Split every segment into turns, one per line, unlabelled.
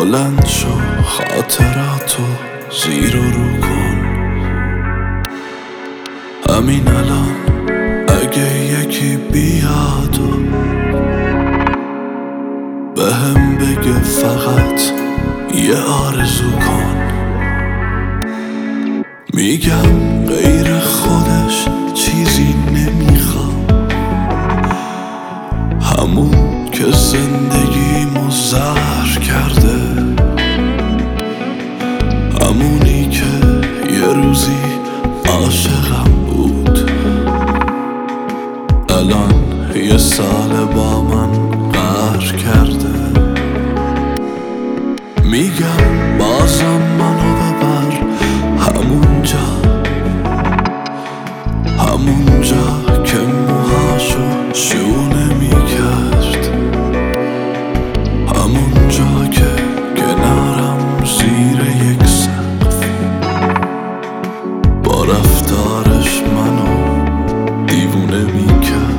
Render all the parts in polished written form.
بلند شو خاطراتو زیر و رو کن. همین الان اگه یکی بیاد و بهم بگه فقط یه آرزو کن، میگم غیر خودش چیزی نمیخوام، همون که زندگیمو زهر کرده، همونی که یه روزی عاشقم بود، الان یه سال با من قهر کرده. میگم بازم منو ببر همونجا که موهاشو شونه میکرد، همونجا که کنارم زیر یک سقف با رفتارش منو دیوونه میکرد.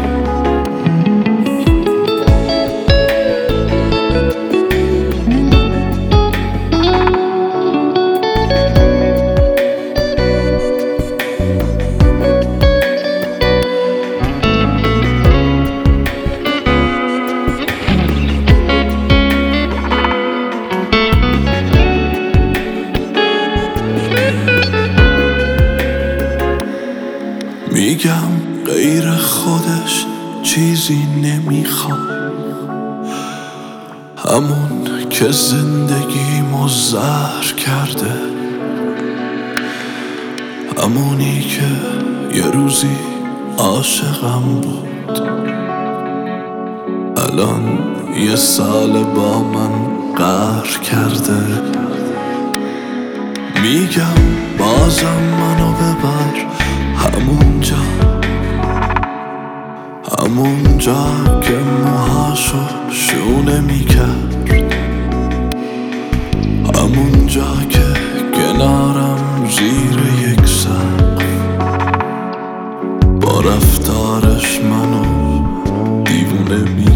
میگم غیر خودش چیزی نمیخوام، همون که زندگیمو زهر کرده، همونی که یه روزی عاشقم بود، الان یه سال با من قهر کرده. میگم بازم منو ببر همونجا که موهاشو شونه میکرد، همونجا که کنارم زیر یک سقف با رفتارش منو دیوونه میکرد.